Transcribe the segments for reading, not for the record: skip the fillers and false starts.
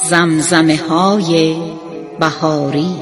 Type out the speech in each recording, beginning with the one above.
زمزمه های بهاری.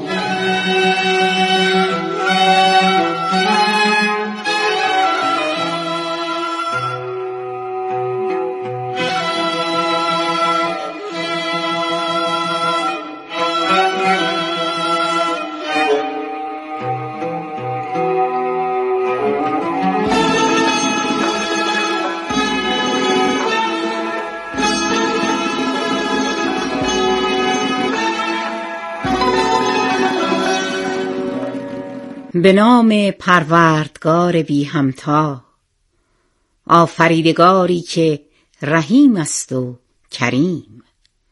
به نام پروردگار بی همتا، آفریدگاری که رحیم است و کریم.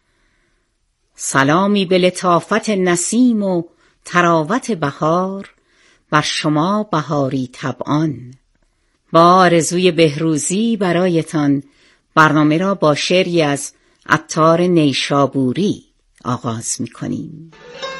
سلامی به لطافت نسیم و طراوت بهار بر شما بهاری طبعان. با آرزوی بهروزی برایتان برنامه را با شعری از عطار نیشابوری آغاز می‌کنیم.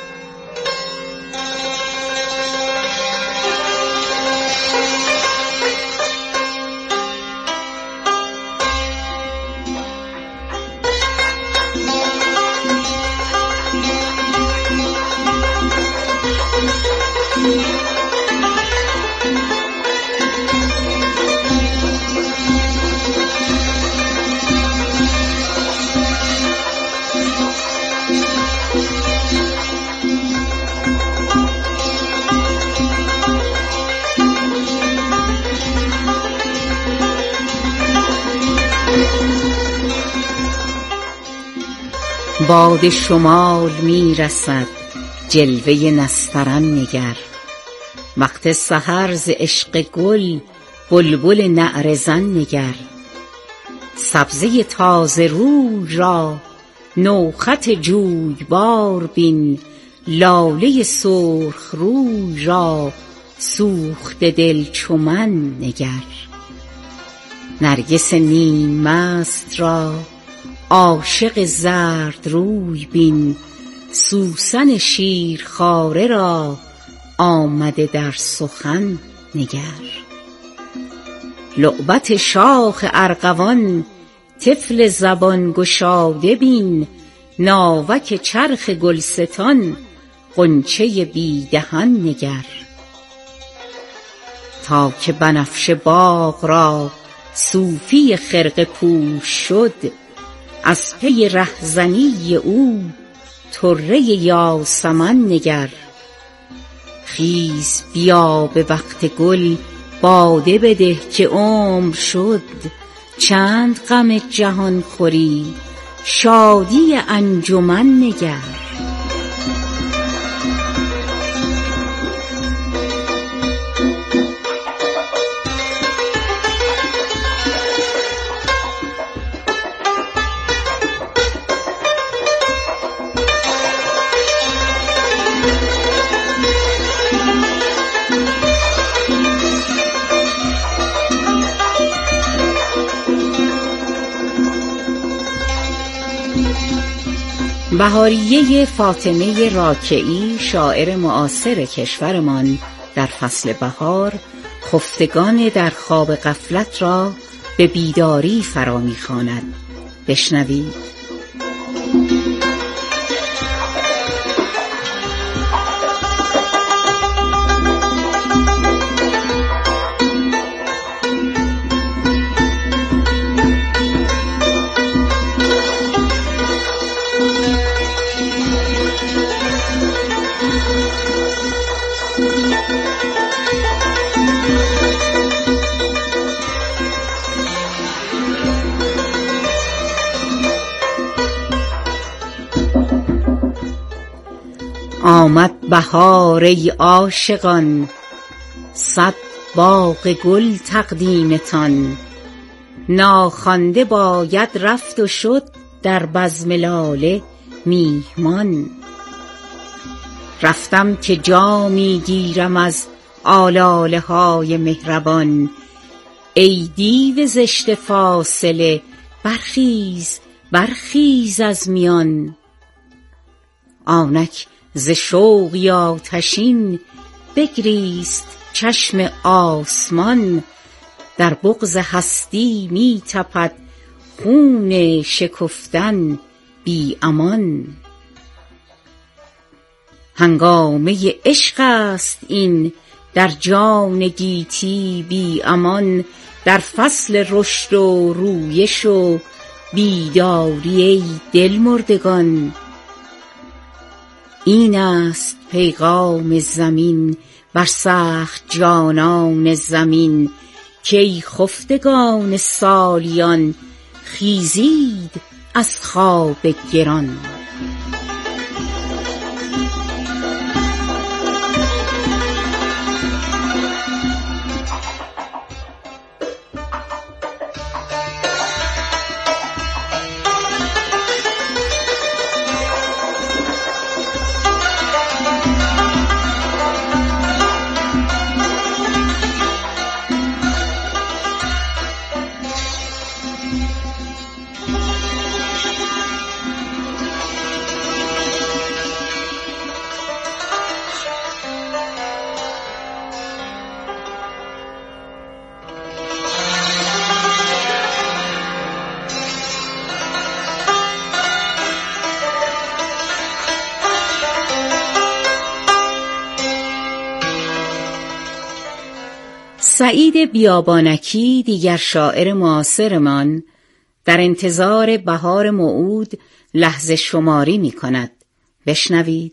باد شمال می رسد، جلوه نسترن نگر. وقت سحر ز عشق گل، بلبل نعره زن نگر. سبزه تازه روی را نوخط جویبار بین. لاله سرخ روی را سوخته دل چو من نگر. نرگس نیم مست را عاشق زرد روی بین. سوسن شیرخواره را آمده در سخن نگر. لعبت شاخ ارغوان طفل زبان گشاده بین. ناوک چرخ گلستان غنچه بی دهن نگر. تا که بنفشه باغ را صوفی خرقه پوش شد. از پی رهزنی او طره یاسمن نگر. خیز بیا به وقت گل باده بده که عمر شد. چند غم جهان خوری شادی انجمن نگر. بهاریه فاطمه راکعی، شاعر معاصر کشورمان، در فصل بهار خفتگان در خواب غفلت را به بیداری فرا می‌خواند. بشنوید. آمد بهار ای عاشقان، صد باغ گل تقدیمتان. ناخوانده باید رفت و شد در بزم لاله میهمان. رفتم که جامی گیرم از آلاله های مهربان. ای دیو زشت فاصله برخیز برخیز از میان. آنک ز شوقی آتشین بگریست چشم آسمان. در بغض هستی می تپد خون شکفتن بی امان. هنگامه عشق است این در جان گیتی بی امان، در فصل رشد و رویش و بیداری ای دل مردگان. این است پیغام زمین بر سخت جانان زمین، که ای خفتگان سالیان خیزید از خواب گران. سعید بیابانکی، دیگر شاعر معاصرمان، در انتظار بهار موعود لحظه شماری می کند. بشنوید.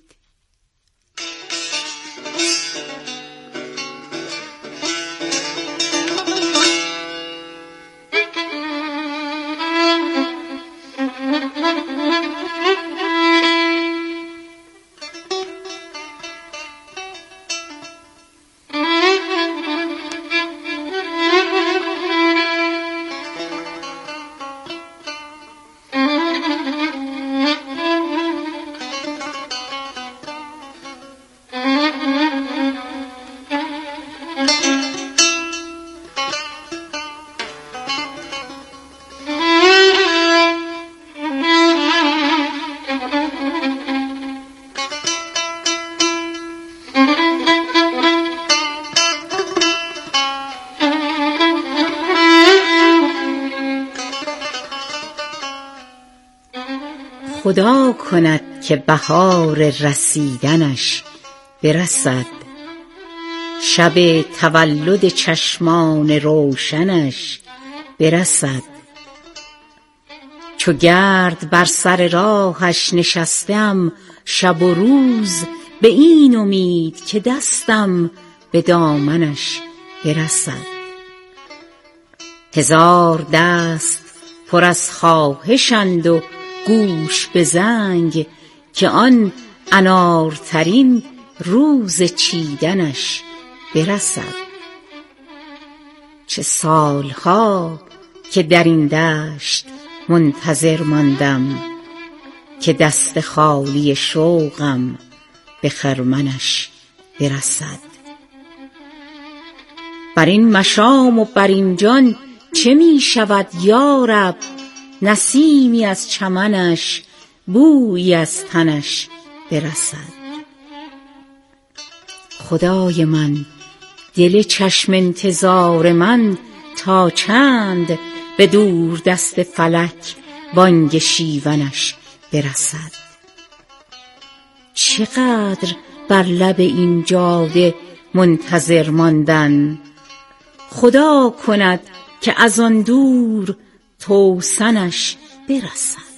خدا کند که بهار رسیدنش برسد، شب تولد چشمان روشنش برسد. چو گرد بر سر راهش نشستم شب و روز، به این امید که دستم به دامنش برسد. هزار دست پر از خواهشند و گوش به زنگ، که آن انارترین روز چیدنش برسد. چه سالها که در این دشت منتظر ماندم، که دست خالی شوقم به خرمنش برسد. بر این مشام و بر این جان چه می شود یارب، نسیمی از چمنش بویی از تنش برسد. خدای من، دل چشم انتظار من تا چند، به دور دست فلک بانگ شیونش برسد. چقدر بر لب این جاده منتظر ماندن، خدا کند که از آن دور توسنش برسد.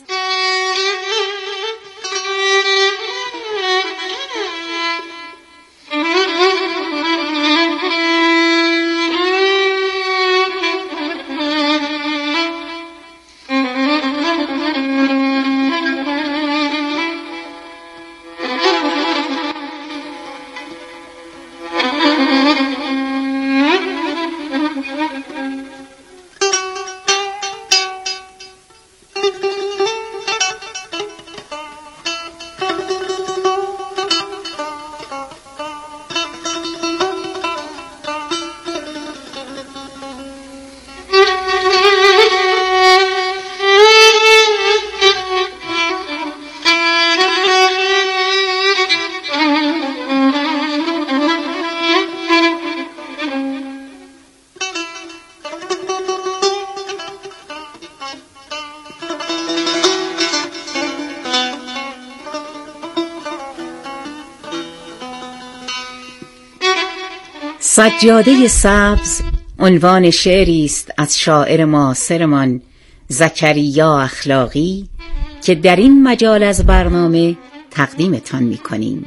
سجاده سبز عنوان شعری است از شاعر معاصرمان زکریا اخلاقی که در این مجال از برنامه تقدیمتان می‌کنیم.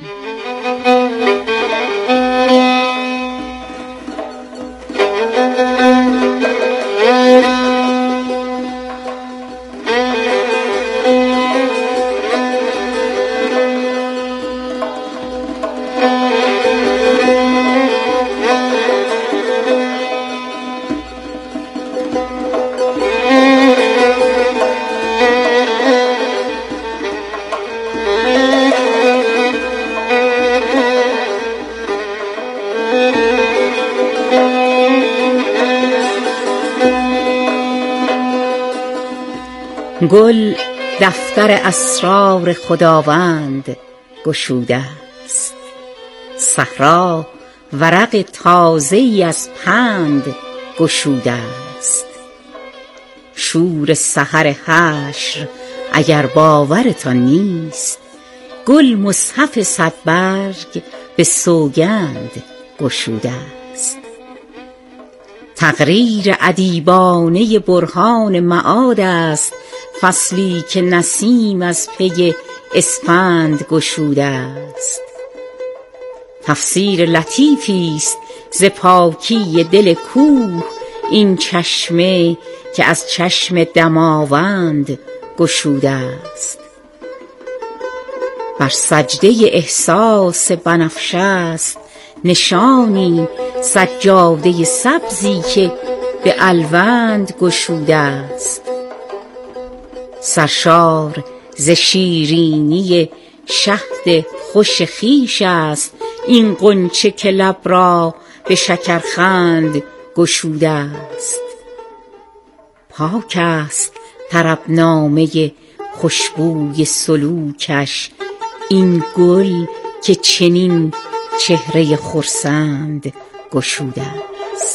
گل دفتر اسرار خداوند گشوده است، صحرا ورق تازه‌ای از پند گشوده است. شور سحر حشر اگر باورتان نیست، گل مصحف صدبرگ به سوگند گشوده است. تقریر ادیبانه برهان معاد است، فصلی که نسیم از پی اسفند گشوده است. تفسیر لطیفی است ز پاکی دل کوه، این چشمه که از چشم دماوند گشوده است. بر سجده احساس بنفشه است نشانی، سجاده سبزی که به الوند گشوده است. سرشار ز شیرینی شهد خوش خویش است، این غنچه که لب را به شکرخند گشوده است. پاک است طربنامه خوشبوی سلوکش، این گل که چنین چهره خرسند گشوده است.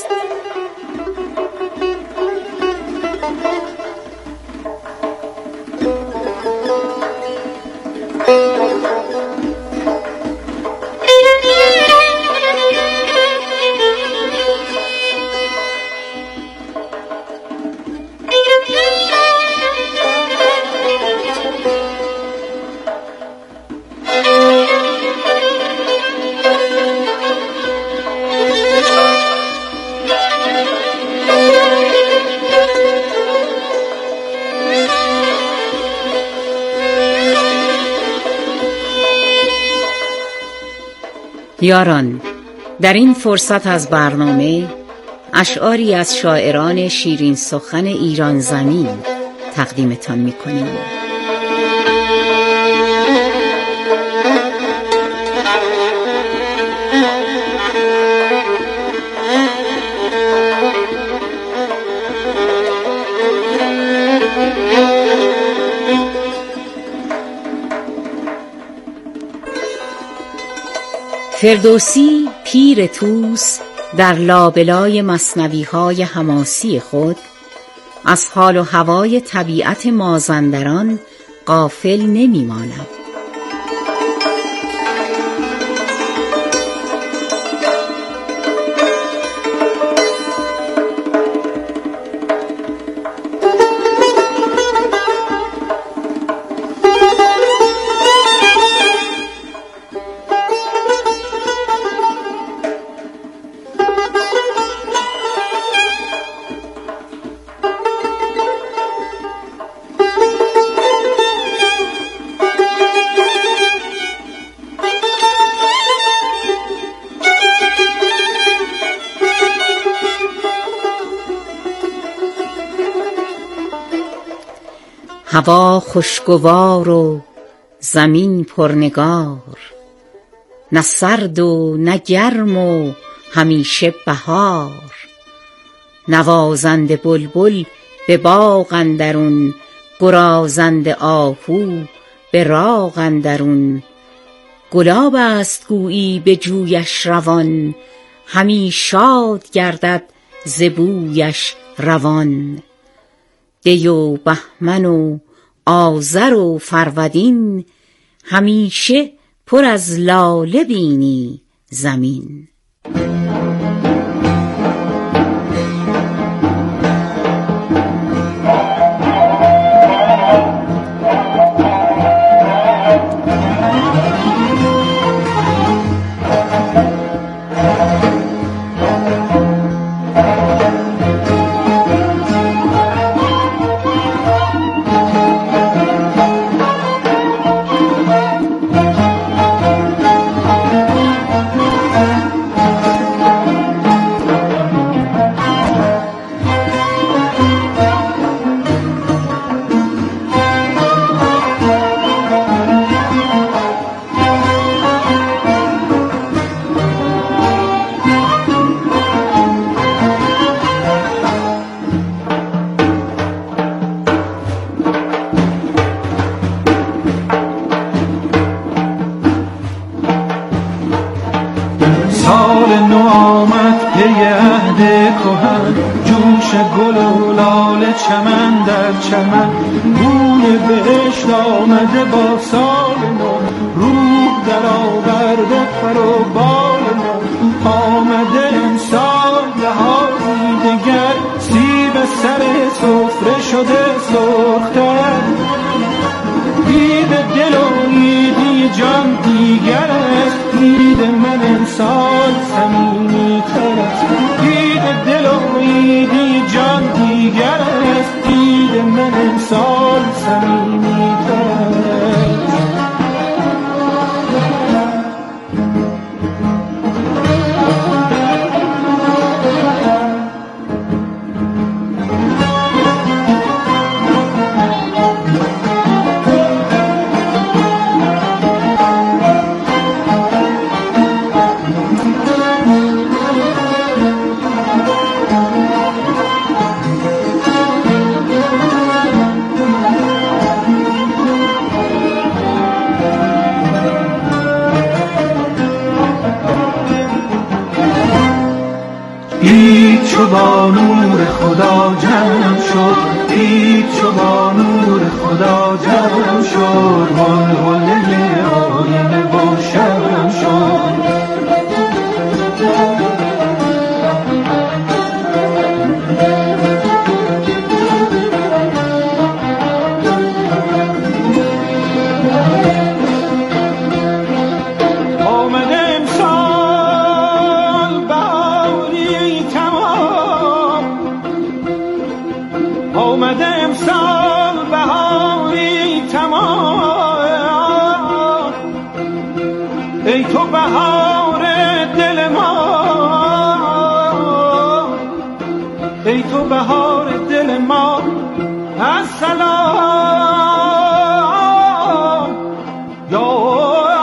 یاران، در این فرصت از برنامه اشعاری از شاعران شیرین سخن ایران زمین تقدیمتان می‌کنیم. فردوسی پیر طوس در لابلای مثنوی‌های حماسی خود از حال و هوای طبیعت مازندران غافل نمی‌ماند. هوا خوشگوار و زمین پرنگار، نه سرد و نه گرم و همیشه بهار. نوازنده بلبل به باغ اندرون، گرازنده آهو به راغ اندرون. گلاب است گویی به جویش روان، همی شاد گردد ز بویش روان. دی و بهمن و آذر و فرودین، همیشه پر از لاله بینی زمین. آمد پی عهد کهن، جوش گل و لاله چمن در چمن، بوی بهشت آمده با سال نو، روح در آورده پر و بال نو. آمده امسال بهاری دگر، سیب سر سفره شده سرختر، عید دل و عیدی جان دیگر است، عید من امسال صمیمی تر است. عید دل و عیدی جان دیگر است، عید من امسال صمیمی تر است. عید چو با نور خدا جمع شد، عید چو با نور خدا جمع شد، غلغله آینه با شمع شد. آمده امسال بهاری تمام، ای تو بهار دل ما، ای تو بهار دل ما. السلام یا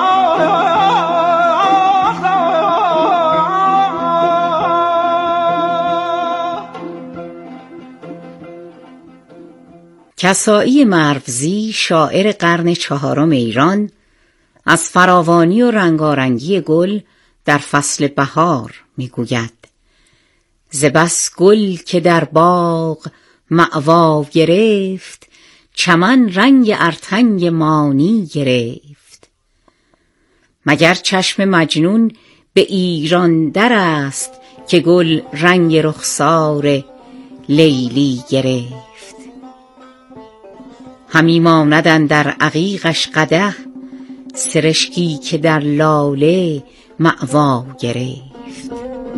کسایی مرزی، شاعر قرن 4 ایران، از فراوانی و رنگارنگی گل در فصل بهار میگوید: ز بس گل که در باغ مأوا گرفت، چمن رنگ ارتنگ مانی گرفت. مگر چشم مجنون به ایران در است، که گل رنگ رخسار لیلی گرفت. همی ماند اندر عقیقش قدح، سرشکی که در لاله مأوا گرفت.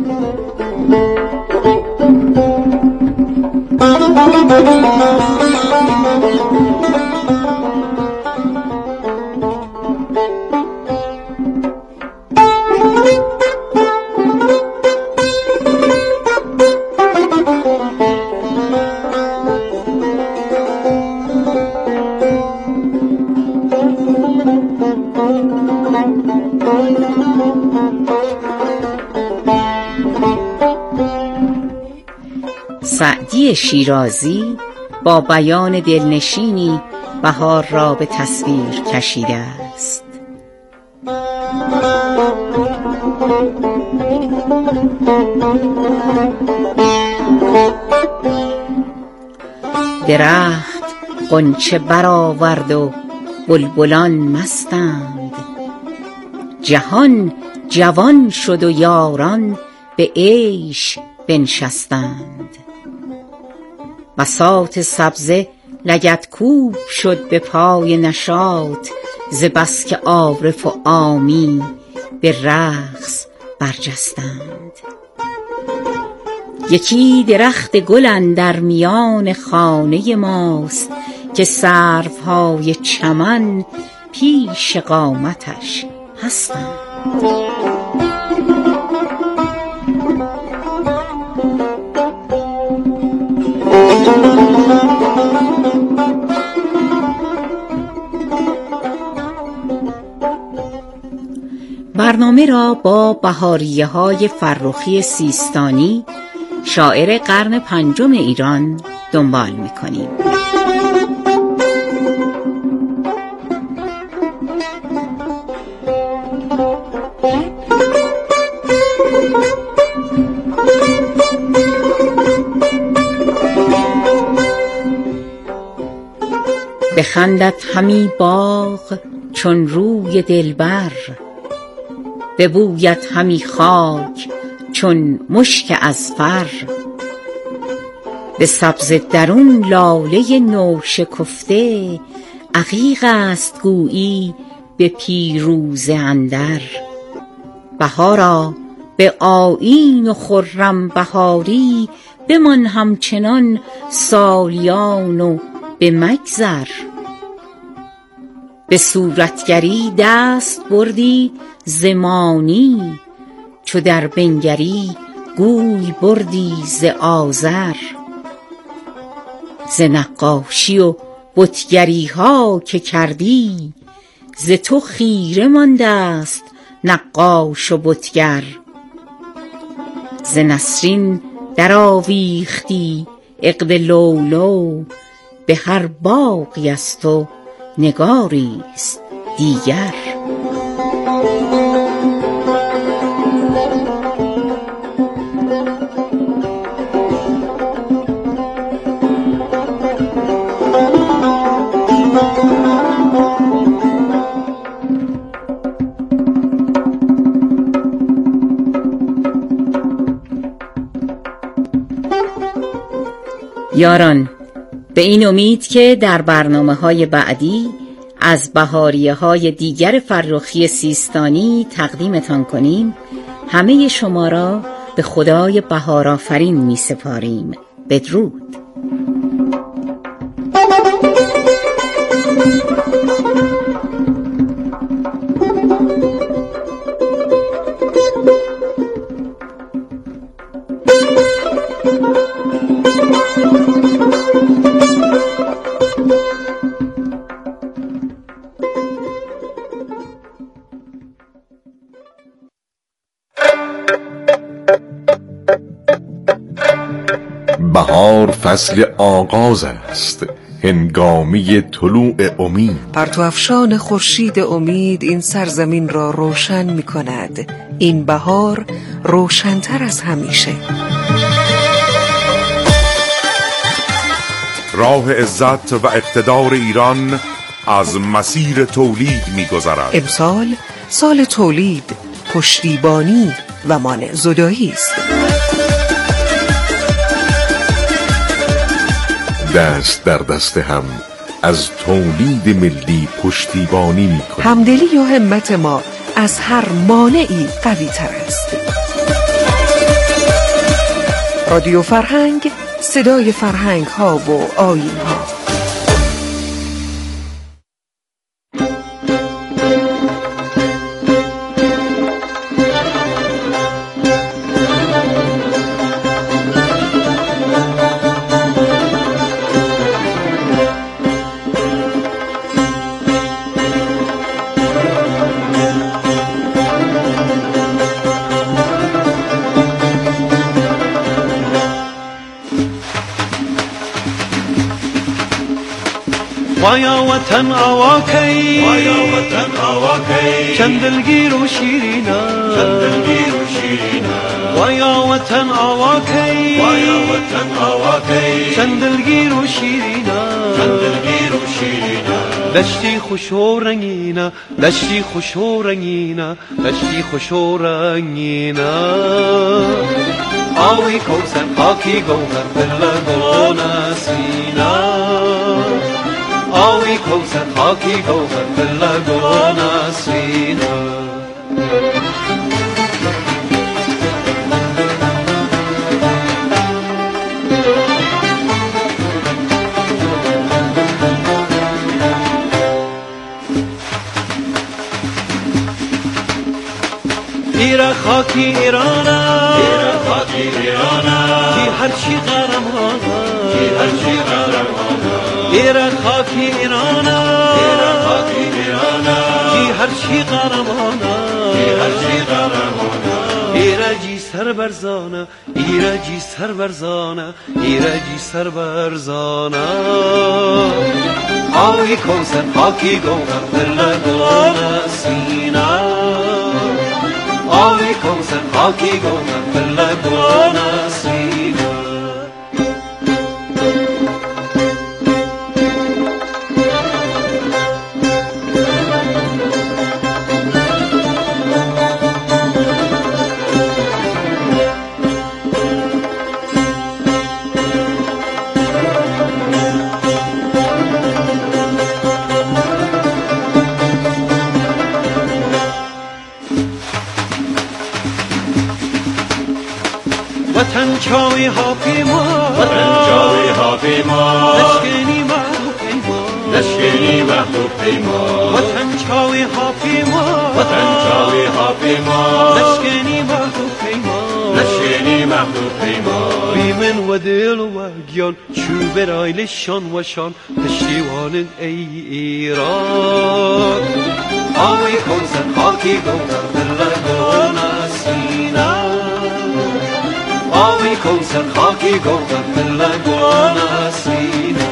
سعدی شیرازی با بیان دلنشینی بهار را به تصویر کشیده است. درخت غنچه برآورد و بلبلان مستند، جهان جوان شد و یاران به عیش بنشستند. بساط سبزه لگدکوب شد به پای نشاط، ز بس که عارف و عامی به رقص برجستند. یکی درخت گل اندر میان خانه ماست، که سروهای چمن پیش قامتش هستند. برنامه را با بهاریه‌های فرخی سیستانی، شاعر قرن 5 ایران دنبال می‌کنیم. افکندت همی باغ چون روی دلبر، ببوید همی خاک چون مشک اذفر. به سبزه درون لاله نوشکفته، عقیق است گویی به پیروزه اندر. بهارا به آیین و خرم بهاری، بمان همچنان سالیان و به مگذر. به صورتگری دست بردی ز مانی، چو در بنگری گوی بردی ز آزر. ز نقاشی و بتگری ها که کردی، ز تو خیره مانده است نقاش و بتگر. ز نسرین در آویختی عقد لؤلؤ، به هر باغی از تو نگاری است دیگر. یاران، به این امید که در برنامه‌های بعدی از بهاریه‌های دیگر فرخی سیستانی تقدیمتان کنیم، همه شما را به خدای بهارآفرین می‌سپاریم. بدرود. بهار فصل آغاز است، هنگامی طلوع امید. پرتو افشان خورشید امید این سرزمین را روشن می کند. این بهار روشن‌تر از همیشه. راه عزت و اقتدار ایران از مسیر تولید می گذرد. امسال سال تولید، پشتیبانی و مانع زدایی است. دست در دست هم از تولید ملی پشتیبانی می کنیم. همدلی و همت ما از هر مانعی قوی تر است. رادیو فرهنگ، صدای فرهنگ ها و آیین ها. ويا وطن أواكي ويا وطن أواكي چند دلگیر و شیرینا چند دلگیر و شیرینا ويا وطن أواكي ويا وطن أواكي چند دلگیر و شیرینا چند دلگیر و شیرینا دشتی خوش و رنگینا دشتی خوش و رنگینا دشتی خوش و رنگینا آوی کوثر خاکی گوهر بلگون سینا آوی کوثر خاکی گوهر بلگون سینا ایرا خاکی ایرانا ایرا خاکی ایرانا کی هر چی غرم هانا کی هر چی غرم هانا ایرا خاکی ایرانا ایرا خاکی ایرانا کی هر چی غرم هانا کی هر چی غرم هانا ایرا جی سر برزانا ایرا جی سر برزانا ایرا جی سر برزانا آوی کوثر خاکی گوهر بلگون سینا آوی کوثر خاکی گوهر بلگون سینا چاوی ها پیما وطن چاوی ها پیما لشکنی محو پیما لشکنی محو پیما وطن چاوی ها پیما وطن چاوی ها پیما لشکنی محو پیما لشکنی محو پیما بیمن و دل و گیان چوب رایلشان و شان پشتیوان ای ایران آوی کنسن خاکی گوزن بلگو نسینا آوی کنسن خاکی گوزن بلگو نسینا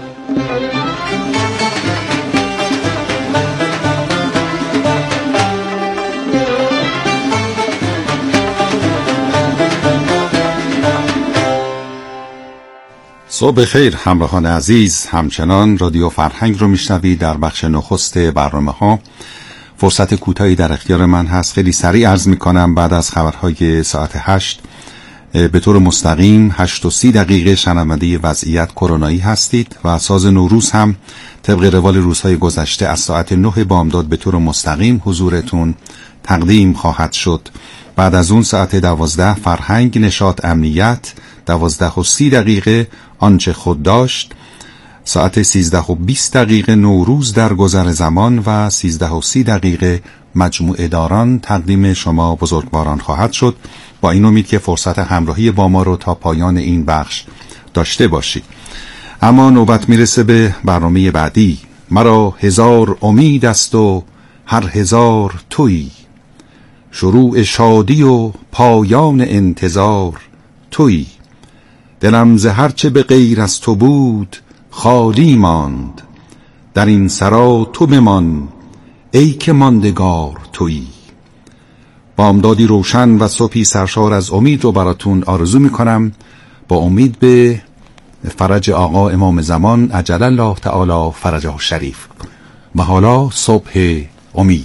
صبح خیر همراهان عزیز، همچنان رادیو فرهنگ رو میشنوید. در بخش نخست برنامه ها فرصت کوتاهی در اختیار من هست. خیلی سریع عرض میکنم بعد از خبرهای ساعت 8 به طور مستقیم 8:30 شنونده وضعیت کرونایی هستید و ساز نوروز هم طبق روال روزهای گذشته از ساعت 9 بامداد به طور مستقیم حضورتون تقدیم خواهد شد. بعد از اون ساعت 12 فرهنگ، نشاط، امنیت، 12:30 آنچه خود داشت، ساعت 13:20 نوروز در گذر زمان و 13:30 مجموعه داران تقدیم شما بزرگواران خواهد شد. با این امید که فرصت همراهی با ما رو تا پایان این بخش داشته باشید. اما نوبت میرسه به برنامه بعدی. مرا هزار امید است و هر هزار تویی، شروع شادی و پایان انتظار تویی. دلم ز هرچه به غیر از تو بود خالی ماند، در این سرا تو بمان ای که ماندگار تویی. بامدادی روشن و صبحی سرشار از امید رو براتون آرزو میکنم، با امید به فرج آقا امام زمان عجل الله تعالی فرجه الشریف. و حالا صبح امید.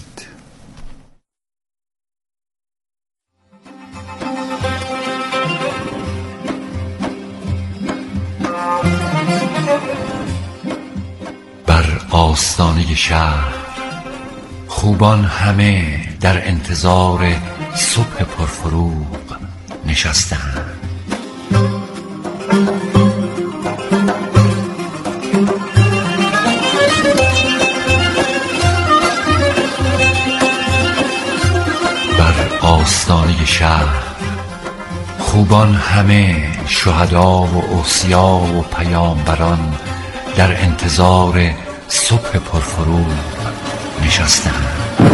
بر آستانه شهر خوبان همه در انتظار صبح پرفروغ نشستند. بر آستانه شهر خوبان همه، شهدا و اوصیا و پیامبران در انتظار صبح پرفروغ نشستند.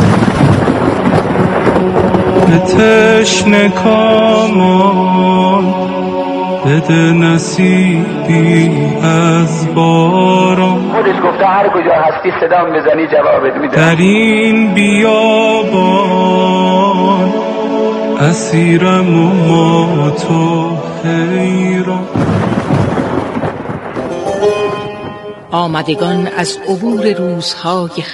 به تشنه کامان بده نصیبی از باران، خودش گفته هر کجا هستی صدام بزنی جوابت میده. در این بیابان اسیرم و ما تو حیران. آمدگان از عبور روزهای